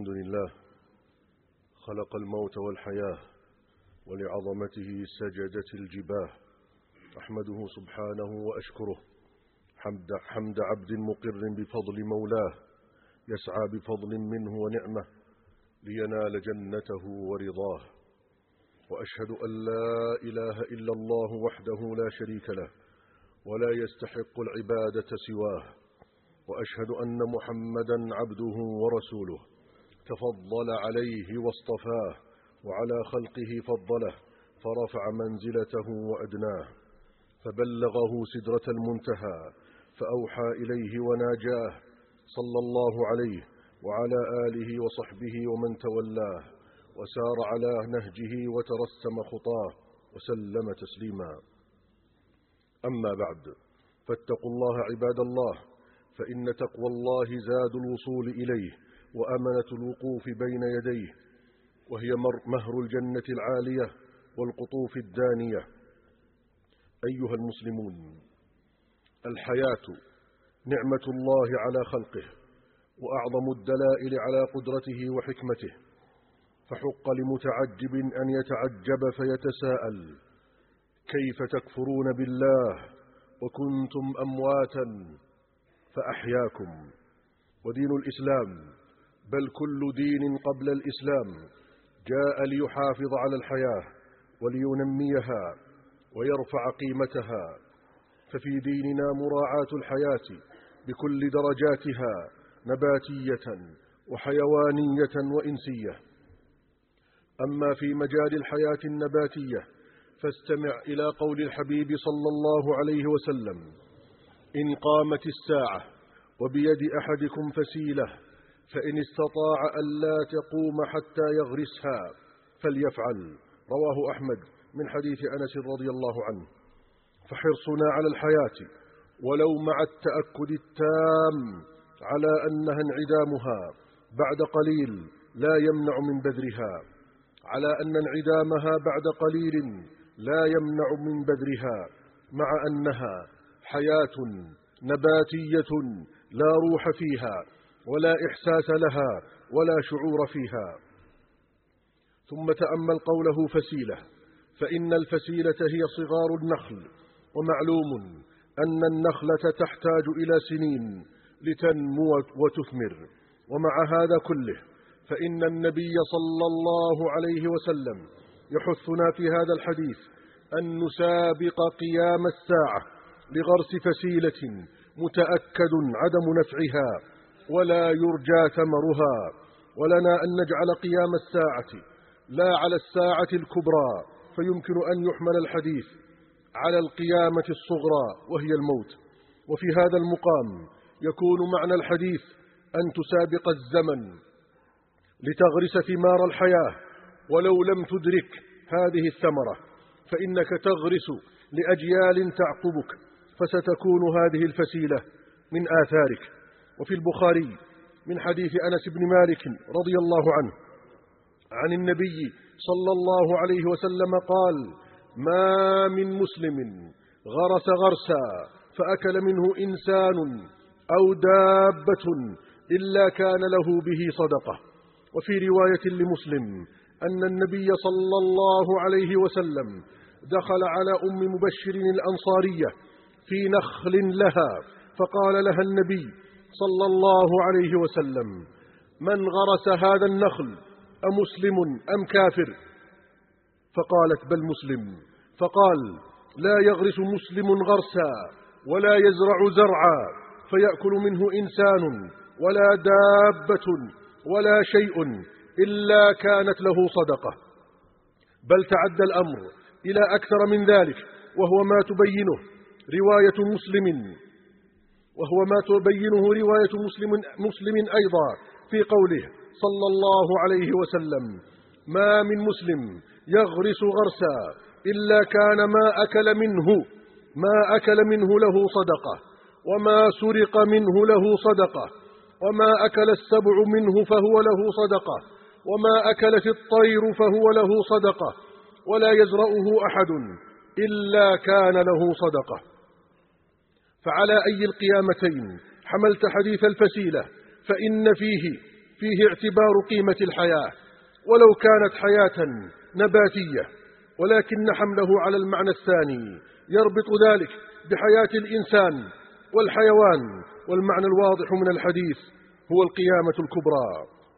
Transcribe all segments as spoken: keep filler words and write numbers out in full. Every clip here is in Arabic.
الحمد لله خلق الموت والحياة ولعظمته سجدت الجباه. أحمده سبحانه وأشكره حمد, حمد عبد مقر بفضل مولاه يسعى بفضل منه ونعمة لينال جنته ورضاه. وأشهد أن لا إله إلا الله وحده لا شريك له ولا يستحق العبادة سواه. وأشهد أن محمدا عبده ورسوله تفضل عليه واصطفاه وعلى خلقه فضله فرفع منزلته وأدناه فبلغه سدرة المنتهى فأوحى إليه وناجاه صلى الله عليه وعلى آله وصحبه ومن تولاه وسار على نهجه وترسم خطاه وسلم تسليما. أما بعد، فاتقوا الله عباد الله، فإن تقوى الله زاد الوصول إليه وأمنة الوقوف بين يديه، وهي مهر الجنة العالية والقطوف الدانية. أيها المسلمون، الحياة نعمة الله على خلقه وأعظم الدلائل على قدرته وحكمته، فحق لمتعجب أن يتعجب فيتساءل: كيف تكفرون بالله وكنتم أمواتا فأحياكم؟ ودين الإسلام بل كل دين قبل الإسلام جاء ليحافظ على الحياة ولينميها ويرفع قيمتها، ففي ديننا مراعاة الحياة بكل درجاتها نباتية وحيوانية وإنسية. أما في مجال الحياة النباتية فاستمع إلى قول الحبيب صلى الله عليه وسلم: إن قامت الساعة وبيد أحدكم فسيلة فإن استطاع ألا تقوم حتى يغرسها فليفعل. رواه أحمد من حديث أنس رضي الله عنه. فحرصنا على الحياة ولو مع التأكد التام على أنها انعدامها بعد قليل لا يمنع من بذرها، على أن انعدامها بعد قليل لا يمنع من بذرها، مع أنها حياة نباتية لا روح فيها ولا إحساس لها ولا شعور فيها. ثم تأمل قوله فسيلة، فإن الفسيلة هي صغار النخل، ومعلوم أن النخلة تحتاج إلى سنين لتنمو وتثمر. ومع هذا كله فإن النبي صلى الله عليه وسلم يحثنا في هذا الحديث أن نسابق قيام الساعة لغرس فسيلة متأكد عدم نفعها ولا يرجى ثمرها. ولنا أن نجعل قيام الساعة لا على الساعة الكبرى، فيمكن أن يحمل الحديث على القيامة الصغرى وهي الموت. وفي هذا المقام يكون معنى الحديث أن تسابق الزمن لتغرس ثمار الحياة ولو لم تدرك هذه الثمرة، فإنك تغرس لأجيال تعقبك، فستكون هذه الفسيلة من آثارك. وفي البخاري من حديث أنس بن مالك رضي الله عنه عن النبي صلى الله عليه وسلم قال: ما من مسلم غرس غرسا فأكل منه إنسان أو دابة إلا كان له به صدقة. وفي رواية لمسلم أن النبي صلى الله عليه وسلم دخل على أم مبشر الأنصارية في نخل لها، فقال لها النبي صلى الله عليه وسلم: من غرس هذا النخل أمسلم أم كافر؟ فقالت: بل مسلم. فقال: لا يغرس مسلم غرسا ولا يزرع زرعا فيأكل منه إنسان ولا دابة ولا شيء إلا كانت له صدقة. بل تعدى الأمر إلى أكثر من ذلك، وهو ما تبينه رواية مسلم وهو ما تبينه رواية مسلم, مسلم أيضا في قوله صلى الله عليه وسلم: ما من مسلم يغرس غرسا إلا كان ما أكل منه ما أكل منه له صدقة، وما سرق منه له صدقة، وما أكل السبع منه فهو له صدقة، وما أكلت الطير فهو له صدقة، ولا يزرعه أحد إلا كان له صدقة. فعلى أي القيامتين حملت حديث الفسيلة؟ فإن فيه فيه اعتبار قيمة الحياة ولو كانت حياة نباتية، ولكن حمله على المعنى الثاني يربط ذلك بحياة الإنسان والحيوان، والمعنى الواضح من الحديث هو القيامة الكبرى.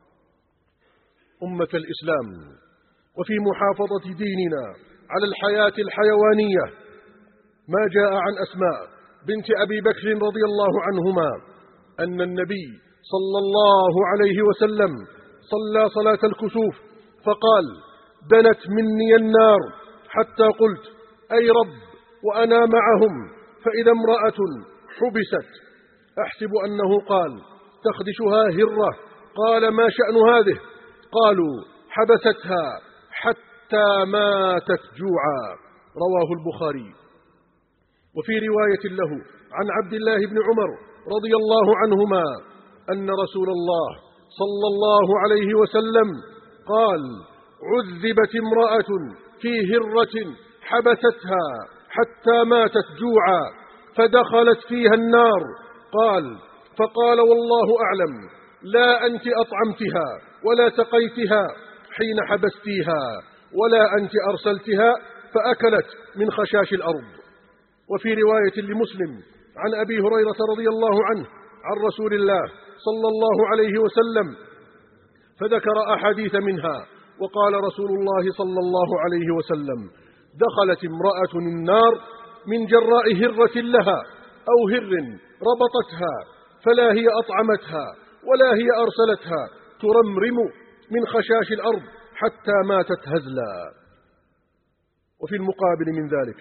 أمة الإسلام، وفي محافظة ديننا على الحياة الحيوانية ما جاء عن أسماء بنت أبي بكر رضي الله عنهما أن النبي صلى الله عليه وسلم صلى صلاة الكسوف فقال: دنت مني النار حتى قلت: أي رب وأنا معهم، فإذا امرأة حبست أحسب أنه قال: تخدشها هرة. قال: ما شأن هذه؟ قالوا: حبستها حتى ماتت جوعا. رواه البخاري. وفي رواية له عن عبد الله بن عمر رضي الله عنهما أن رسول الله صلى الله عليه وسلم قال: عذبت امرأة في هرة حبستها حتى ماتت جوعا فدخلت فيها النار. قال: فقال: والله أعلم، لا أنت أطعمتها ولا سقيتها حين حبستيها، ولا أنت أرسلتها فأكلت من خشاش الأرض. وفي رواية لمسلم عن أبي هريرة رضي الله عنه عن رسول الله صلى الله عليه وسلم فذكر أحاديث منها، وقال رسول الله صلى الله عليه وسلم: دخلت امرأة النار من جراء هرة لها أو هر ربطتها، فلا هي أطعمتها ولا هي أرسلتها، ترمرم من خشاش الأرض حتى ماتت هزلا. وفي المقابل من ذلك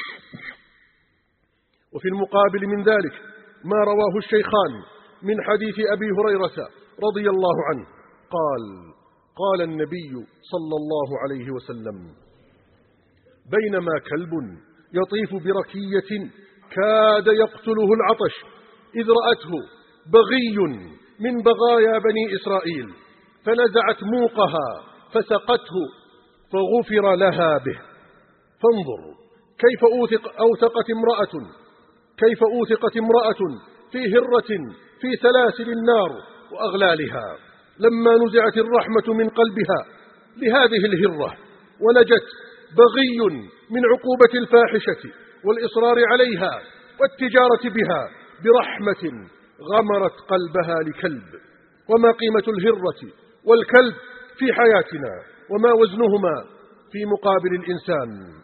وفي المقابل من ذلك ما رواه الشيخان من حديث أبي هريرة رضي الله عنه قال: قال النبي صلى الله عليه وسلم: بينما كلب يطيف بركية كاد يقتله العطش إذ رأته بغي من بغايا بني إسرائيل فنزعت موقها فسقته فغفر لها به. فانظر كيف أوثق أوثقت امرأة كيف أوثقت امرأة في هرة في سلاسل النار وأغلالها لما نزعت الرحمة من قلبها لهذه الهرة، ونجت بغي من عقوبة الفاحشة والإصرار عليها والتجارة بها برحمة غمرت قلبها لكلب. وما قيمة الهرة والكلب في حياتنا، وما وزنهما في مقابل الإنسان؟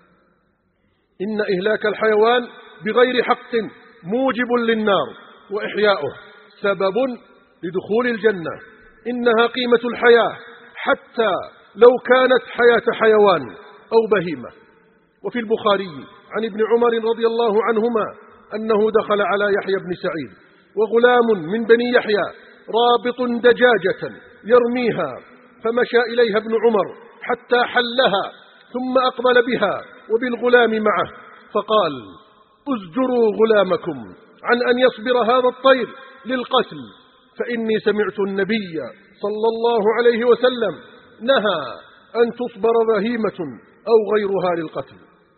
إن إهلاك الحيوان بغير حق موجب للنار، وإحياؤه سبب لدخول الجنة. إنها قيمة الحياة حتى لو كانت حياة حيوان أو بهيمة. وفي البخاري عن ابن عمر رضي الله عنهما أنه دخل على يحيى بن سعيد وغلام من بني يحيى رابط دجاجة يرميها، فمشى إليها ابن عمر حتى حلها ثم أقبل بها وبالغلام معه فقال: ازجروا غلامكم عن أن يصبر هذا الطير للقتل، فإني سمعت النبي صلى الله عليه وسلم نهى أن تصبر بهيمة أو غيرها للقتل.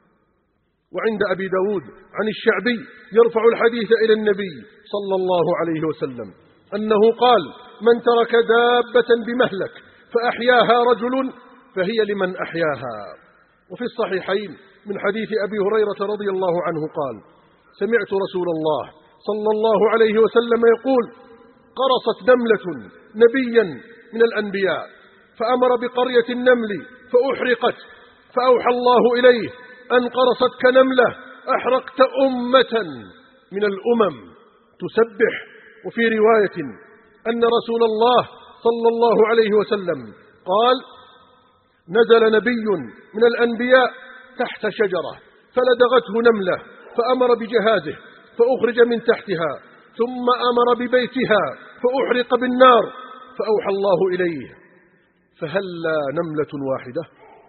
وعند أبي داود عن الشعبي يرفع الحديث إلى النبي صلى الله عليه وسلم أنه قال: من ترك دابة بمهلك فأحياها رجل فهي لمن أحياها. وفي الصحيحين من حديث أبي هريرة رضي الله عنه قال: سمعت رسول الله صلى الله عليه وسلم يقول: قرصت نملة نبيا من الأنبياء فأمر بقرية النمل فأحرقت، فأوحى الله إليه أن قرصت كنملة أحرقت أمة من الأمم تسبح. وفي رواية أن رسول الله صلى الله عليه وسلم قال: نزل نبي من الأنبياء تحت شجرة فلدغته نملة فأمر بجهازه فأخرج من تحتها، ثم أمر ببيتها فأحرق بالنار، فأوحى الله إليه: فهلا نملة واحدة؟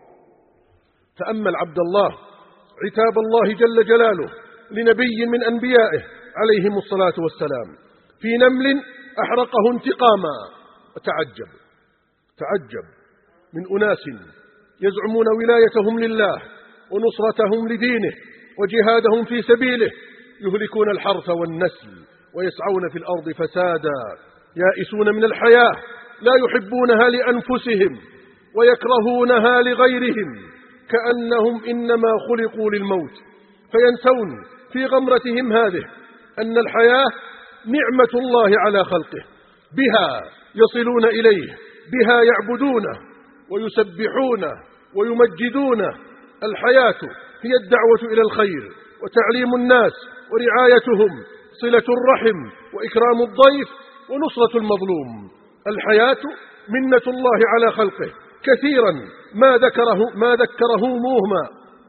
تأمل عبد الله عتاب الله جل جلاله لنبي من أنبيائه عليهم الصلاة والسلام في نمل أحرقه انتقاما. وتعجب تعجب من أناس يزعمون ولايتهم لله ونصرتهم لدينه وجهادهم في سبيله، يهلكون الحرث والنسل ويسعون في الأرض فسادا، يائسون من الحياة لا يحبونها لأنفسهم ويكرهونها لغيرهم، كأنهم إنما خلقوا للموت، فينسون في غمرتهم هذه أن الحياة نعمة الله على خلقه، بها يصلون إليه، بها يعبدونه ويسبحونه ويمجدونه. الحياة هي الدعوة إلى الخير وتعليم الناس ورعايتهم، صلة الرحم وإكرام الضيف ونصرة المظلوم. الحياة منة الله على خلقه، كثيرا ما ذكره ما ذكرهموهما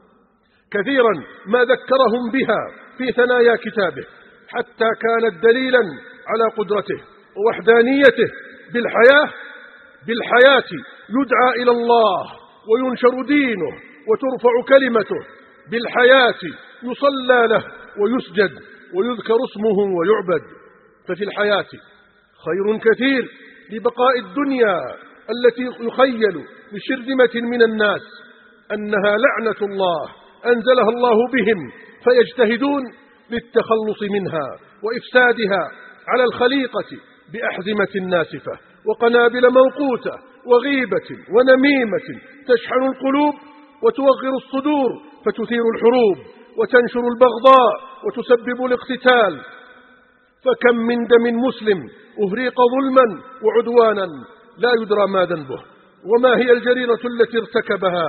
كثيرا ما ذكرهم بها في ثنايا كتابه، حتى كانت دليلا على قدرته ووحدانيته. بالحياة بالحياة يدعى إلى الله وينشر دينه وترفع كلمته، بالحياة يصلى له ويسجد ويذكر اسمه ويعبد. ففي الحياة خير كثير لبقاء الدنيا التي يخيل لشرذمة من الناس أنها لعنة الله أنزلها الله بهم، فيجتهدون للتخلص منها وإفسادها على الخليقة بأحزمة ناسفة وقنابل موقوتة وغيبة ونميمة تشحن القلوب وتوغر الصدور فتثير الحروب وتنشر البغضاء وتسبب الاقتتال. فكم من دم مسلم أهريق ظلما وعدوانا لا يدرى ما ذنبه وما هي الجريرة التي ارتكبها.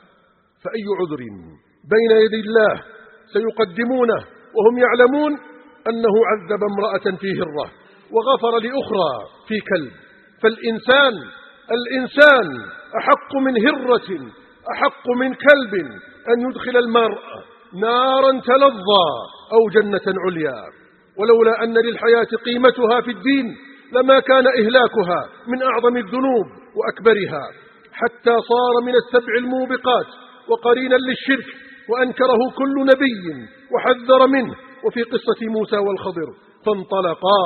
فأي عذر بين يدي الله سيقدمونه وهم يعلمون أنه عذب امرأة في هرة وغفر لأخرى في كلب؟ فالإنسان الإنسان أحق من هرة، أحق من كلب أن يدخل المرء نارا تلظى أو جنة عليا. ولولا أن للحياة قيمتها في الدين لما كان إهلاكها من أعظم الذنوب وأكبرها، حتى صار من السبع الموبقات وقرينا للشرك، وأنكره كل نبي وحذر منه. وفي قصة موسى والخضر فانطلقا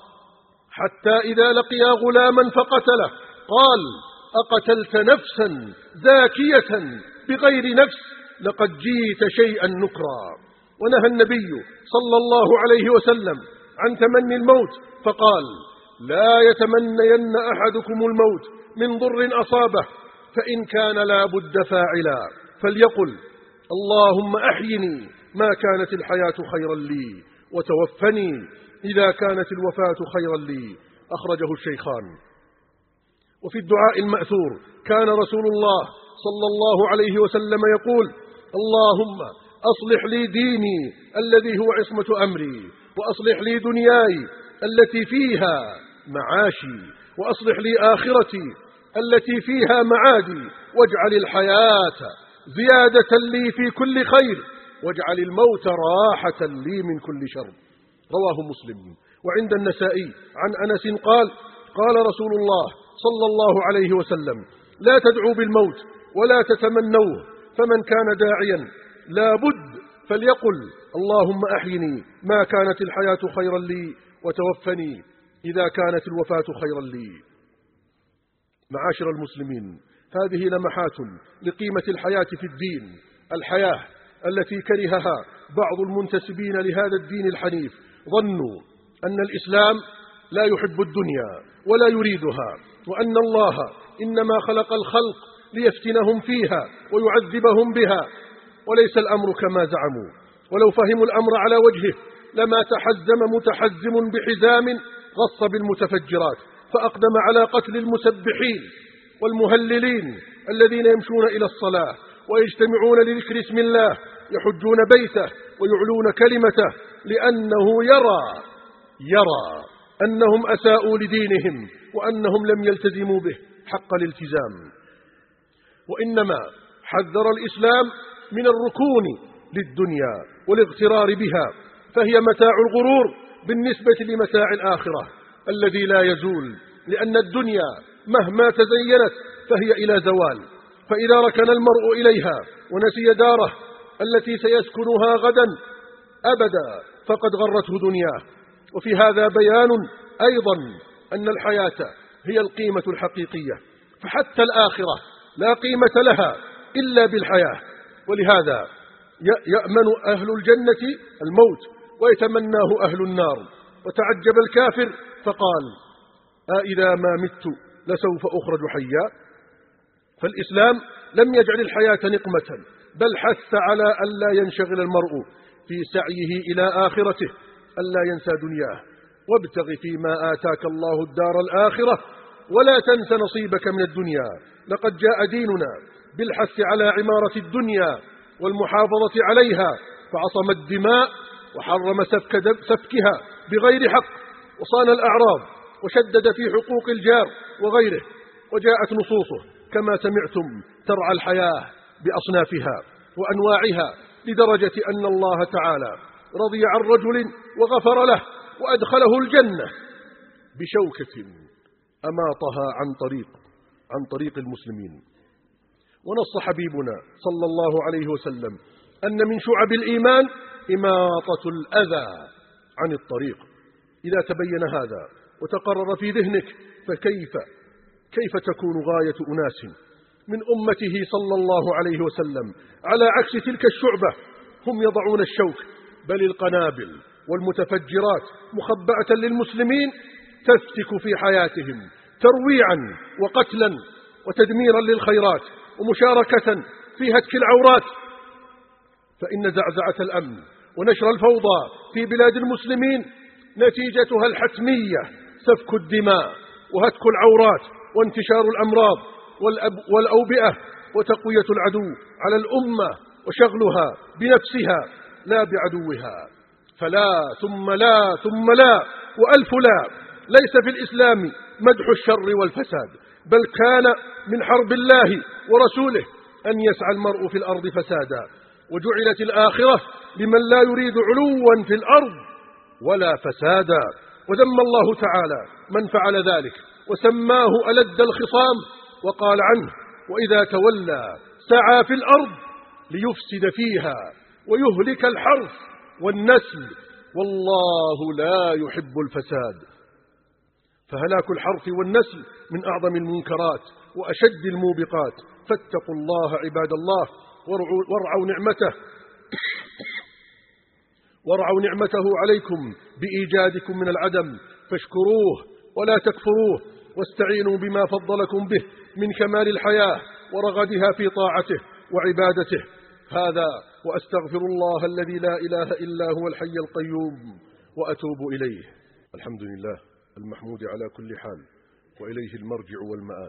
حتى إذا لقيا غلاما فقتله قال: أقتلت نفسا زاكية بغير نفس لقد جيت شيئا نكرا. ونهى النبي صلى الله عليه وسلم عن تمني الموت فقال: لا يتمنين أحدكم الموت من ضر أصابه، فإن كان لا بد فاعلا فليقل: اللهم أحيني ما كانت الحياة خيرا لي، وتوفني إذا كانت الوفاة خيرا لي. أخرجه الشيخان. وفي الدعاء المأثور كان رسول الله صلى الله عليه وسلم يقول: اللهم أصلح لي ديني الذي هو عصمة أمري، وأصلح لي دنياي التي فيها معاشي، وأصلح لي آخرتي التي فيها معادي، واجعل الحياة زيادة لي في كل خير، واجعل الموت راحة لي من كل شر. رواه مسلم. وعند النسائي عن أنس قال: قال رسول الله صلى الله عليه وسلم: لا تدعوا بالموت ولا تتمنوه، فمن كان داعيا لا بد فليقل: اللهم أحيني ما كانت الحياة خيرا لي، وتوفني إذا كانت الوفاة خيرا لي. معاشر المسلمين، هذه لمحات لقيمة الحياة في الدين، الحياة التي كرهها بعض المنتسبين لهذا الدين الحنيف. ظنوا أن الإسلام لا يحب الدنيا ولا يريدها، وأن الله إنما خلق الخلق ليفتنهم فيها ويعذبهم بها، وليس الأمر كما زعموا. ولو فهموا الأمر على وجهه لما تحزم متحزم بحزام غص بالمتفجرات فأقدم على قتل المسبحين والمهللين الذين يمشون إلى الصلاة ويجتمعون لذكر اسم الله، يحجون بيته ويعلون كلمته، لأنه يرى يرى أنهم أساءوا لدينهم وأنهم لم يلتزموا به حق الالتزام. وإنما حذر الإسلام من الركون للدنيا والاغترار بها، فهي متاع الغرور بالنسبة لمتاع الآخرة الذي لا يزول، لأن الدنيا مهما تزينت فهي إلى زوال، فإذا ركن المرء إليها ونسي داره التي سيسكنها غدا أبدا فقد غرته دنياه. وفي هذا بيان أيضا أن الحياة هي القيمة الحقيقية، فحتى الآخرة لا قيمة لها إلا بالحياة. ولهذا يأمن أهل الجنة الموت ويتمناه أهل النار. وتعجب الكافر فقال: أإذا ما مت لسوف أخرج حيا. فالإسلام لم يجعل الحياة نقمة، بل حث على أن لا ينشغل المرء في سعيه إلى آخرته، أن لا ينسى دنياه. وابتغ فيما آتاك الله الدار الآخرة ولا تنس نصيبك من الدنيا. لقد جاء ديننا بالحث على عمارة الدنيا والمحافظة عليها، فعصم الدماء وحرم سفك سفكها بغير حق، وصان الأعراض، وشدد في حقوق الجار وغيره. وجاءت نصوصه كما سمعتم ترعى الحياة بأصنافها وأنواعها، لدرجة أن الله تعالى رضي عن رجل وغفر له وأدخله الجنة بشوكة أماطها عن طريق عن طريق المسلمين. ونص حبيبنا صلى الله عليه وسلم أن من شعب الإيمان إماطة الأذى عن الطريق. إذا تبين هذا وتقرر في ذهنك، فكيف كيف تكون غاية أناس من أمته صلى الله عليه وسلم على عكس تلك الشعبة؟ هم يضعون الشوك بل القنابل والمتفجرات مخبأة للمسلمين تفتك في حياتهم ترويعا وقتلا وتدميرا للخيرات ومشاركة في هتك العورات. فإن زعزعة الأمن ونشر الفوضى في بلاد المسلمين نتيجتها الحتمية سفك الدماء وهتك العورات وانتشار الأمراض والأوبئة وتقوية العدو على الأمة وشغلها بنفسها لا بعدوها. فلا ثم لا ثم لا وألف لا. ليس في الإسلام مدح الشر والفساد، بل كان من حرب الله ورسوله أن يسعى المرء في الأرض فسادا، وجعلت الآخرة لمن لا يريد علوا في الأرض ولا فسادا. وذم الله تعالى من فعل ذلك وسماه ألد الخصام، وقال عنه: وإذا تولى سعى في الأرض ليفسد فيها ويهلك الحرث والنسل والله لا يحب الفساد. فهلاك الحرث والنسل من أعظم المنكرات وأشد الموبقات. فاتقوا الله عباد الله وارعوا نعمته وارعوا نعمته عليكم بإيجادكم من العدم، فاشكروه ولا تكفروه، واستعينوا بما فضلكم به من كمال الحياة ورغدها في طاعته وعبادته. هذا وأستغفر الله الذي لا إله إلا هو الحي القيوم وأتوب إليه. الحمد لله المحمود على كل حال، وإليه المرجع والمآل.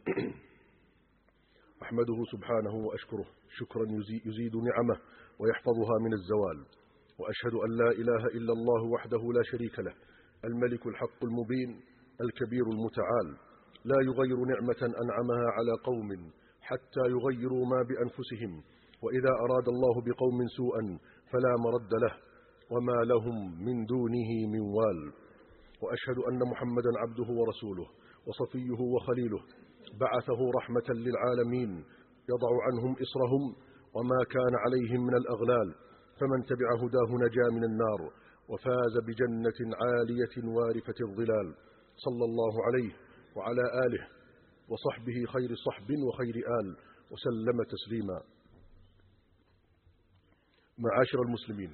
أحمده سبحانه وأشكره شكرا يزيد نعمه ويحفظها من الزوال، وأشهد أن لا إله إلا الله وحده لا شريك له، الملك الحق المبين الكبير المتعال، لا يغير نعمة أنعمها على قوم حتى يغيروا ما بأنفسهم، وإذا أراد الله بقوم سوءا فلا مرد له وما لهم من دونه من وال. وأشهد أن محمدا عبده ورسوله وصفيه وخليله، بعثه رحمة للعالمين يضع عنهم إصرهم وما كان عليهم من الأغلال، فمن تبع هداه نجا من النار وفاز بجنة عالية وارفة الظلال. صلى الله عليه وعلى آله وصحبه خير صحب وخير آل وسلم تسليما. معاشر المسلمين،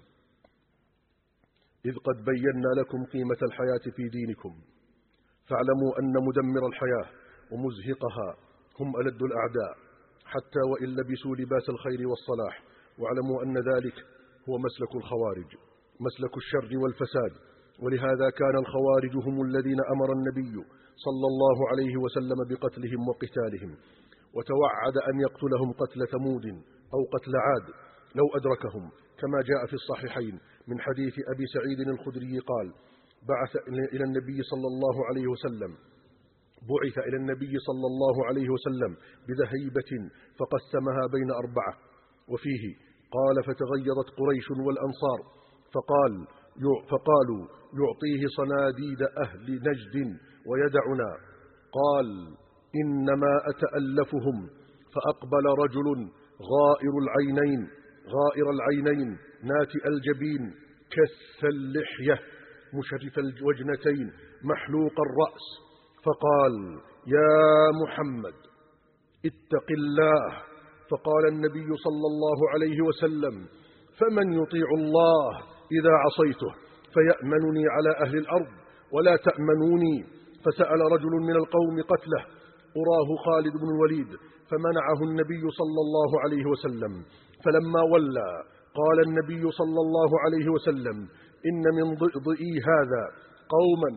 إذ قد بينا لكم قيمة الحياة في دينكم، فاعلموا أن مدمر الحياة ومزهقها هم ألد الأعداء، حتى وإن لبسوا لباس الخير والصلاح. واعلموا أن ذلك هو مسلك الخوارج، مسلك الشر والفساد. ولهذا كان الخوارج هم الذين أمر النبي صلى الله عليه وسلم بقتلهم وقتالهم، وتوعد أن يقتلهم قتل ثمود أو قتل عاد لو أدركهم، كما جاء في الصحيحين من حديث أبي سعيد الخدري قال: بعث إلى النبي صلى الله عليه وسلم بعث إلى النبي صلى الله عليه وسلم بذهيبة فقسمها بين أربعة، وفيه قال: فتغيظت قريش والأنصار فقال فقالوا يعطيه صناديد أهل نجد ويدعنا. قال: إنما أتألفهم. فأقبل رجل غائر العينين غائر العينين ناتئ الجبين كث اللحية مشرف الوجنتين محلوق الرأس، فقال: يا محمد اتق الله. فقال النبي صلى الله عليه وسلم: فمن يطيع الله إذا عصيته فيأمنني على أهل الأرض ولا تأمنوني. فسأل رجل من القوم قتله أراه خالد بن الوليد، فمنعه النبي صلى الله عليه وسلم. فلما ولى قال النبي صلى الله عليه وسلم: إن من ضئضئي هذا قوما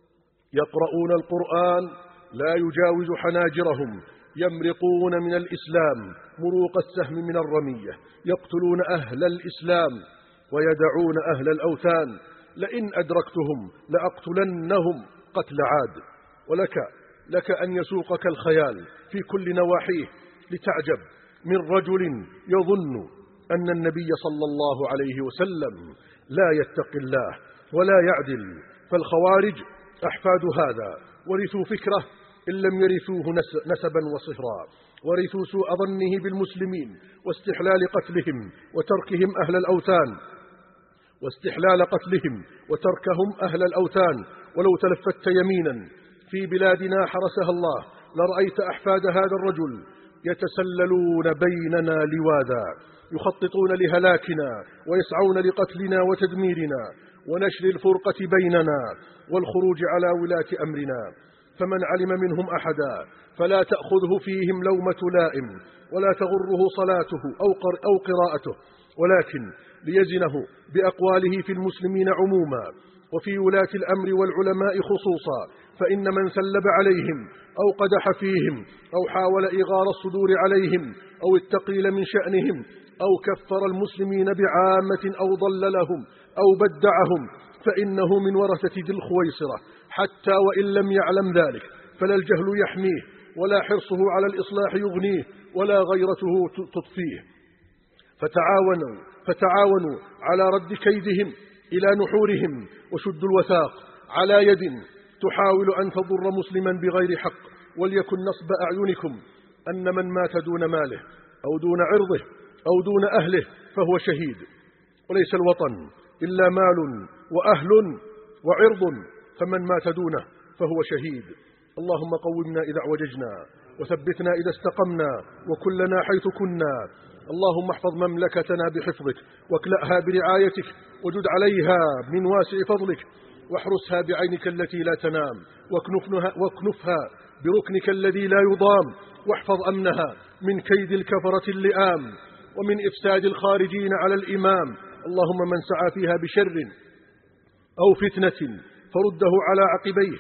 يقرؤون القرآن لا يجاوز حناجرهم، يمرقون من الإسلام مروق السهم من الرمية، يقتلون أهل الإسلام ويدعون أهل الأوثان، لئن أدركتهم لأقتلنهم قتل عاد. ولك لك أن يسوقك الخيال في كل نواحيه لتعجب من رجل يظن أن النبي صلى الله عليه وسلم لا يتقي الله ولا يعدل. فالخوارج أحفاد هذا، ورثوا فكره إن لم يرثوه نسبا وصهرا، ورثوا سوء ظنه بالمسلمين واستحلال قتلهم وتركهم أهل الأوثان واستحلال قتلهم وتركهم أهل الأوثان. ولو تلفت يمينا في بلادنا حرسها الله لرأيت أحفاد هذا الرجل يتسللون بيننا لواذا، يخططون لهلاكنا ويسعون لقتلنا وتدميرنا ونشر الفرقة بيننا والخروج على ولاة أمرنا. فمن علم منهم أحدا فلا تأخذه فيهم لومة لائم، ولا تغره صلاته أو قراءته، ولكن ليزنه بأقواله في المسلمين عموما وفي ولاة الأمر والعلماء خصوصا. فإن من سلب عليهم أو قدح فيهم أو حاول إغار الصدور عليهم أو التقليل من شأنهم أو كفر المسلمين بعامة أو ضللهم أو بدعهم فإنه من ورثة ذي الخويصرة، حتى وإن لم يعلم ذلك، فلا الجهل يحميه ولا حرصه على الإصلاح يغنيه ولا غيرته تطفيه. فتعاونوا, فتعاونوا على رد كيدهم إلى نحورهم، وشدوا الوثاق على يد تحاول أن تضر مسلما بغير حق. وليكن نصب أعينكم أن من مات دون ماله أو دون عرضه أو دون أهله فهو شهيد، وليس الوطن إلا مال وأهل وعرض، فمن مات دونه فهو شهيد. اللهم قومنا إذا اعوججنا، وثبتنا إذا استقمنا، وكلنا حيث كنا. اللهم احفظ مملكتنا بحفظك، واكلأها برعايتك، وجد عليها من واسع فضلك، واحرسها بعينك التي لا تنام، واكنفها, واكنفها بركنك الذي لا يضام، واحفظ أمنها من كيد الكفرة اللئام ومن إفساد الخارجين على الإمام. اللهم من سعى فيها بشر أو فتنة فرده على عقبيه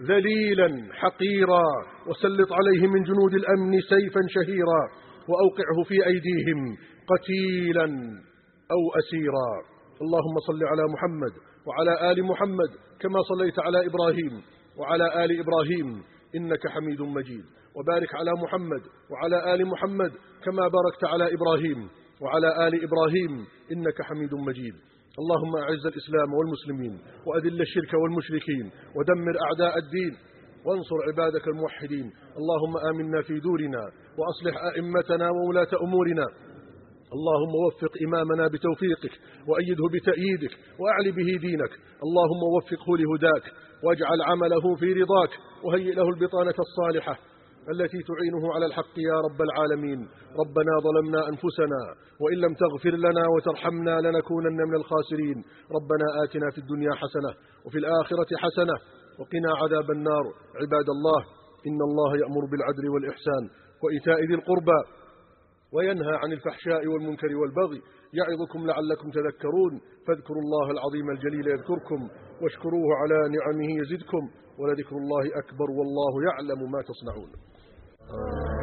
ذليلا حقيرا، وسلط عليه من جنود الأمن سيفا شهيرا، وأوقعه في أيديهم قتيلا أو أسيرا. اللهم صل على محمد وعلى آل محمد كما صليت على إبراهيم وعلى آل إبراهيم إنك حميد مجيد، وبارك على محمد وعلى آل محمد كما باركت على إبراهيم وعلى آل إبراهيم إنك حميد مجيد. اللهم أعز الإسلام والمسلمين، وأذل الشرك والمشركين، ودمر أعداء الدين، وانصر عبادك الموحدين. اللهم آمنا في دورنا، وأصلح أئمتنا وولاة أمورنا. اللهم وفق إمامنا بتوفيقك، وأيده بتأييدك، وأعل به دينك. اللهم وفقه لهداك، واجعل عمله في رضاك، وهيئ له البطانة الصالحة التي تعينه على الحق يا رب العالمين. ربنا ظلمنا أنفسنا، وإن لم تغفر لنا وترحمنا لنكونن من الخاسرين. ربنا آتنا في الدنيا حسنة وفي الآخرة حسنة وقنا عذاب النار. عباد الله، إن الله يأمر بالعدل والإحسان وإيتاء ذي القربى، وينهى عن الفحشاء والمنكر والبغي، يعظكم لعلكم تذكرون. فاذكروا الله العظيم الجليل يذكركم، واشكروه على نعمه يزدكم، ولذكر الله أكبر والله يعلم ما تصنعون.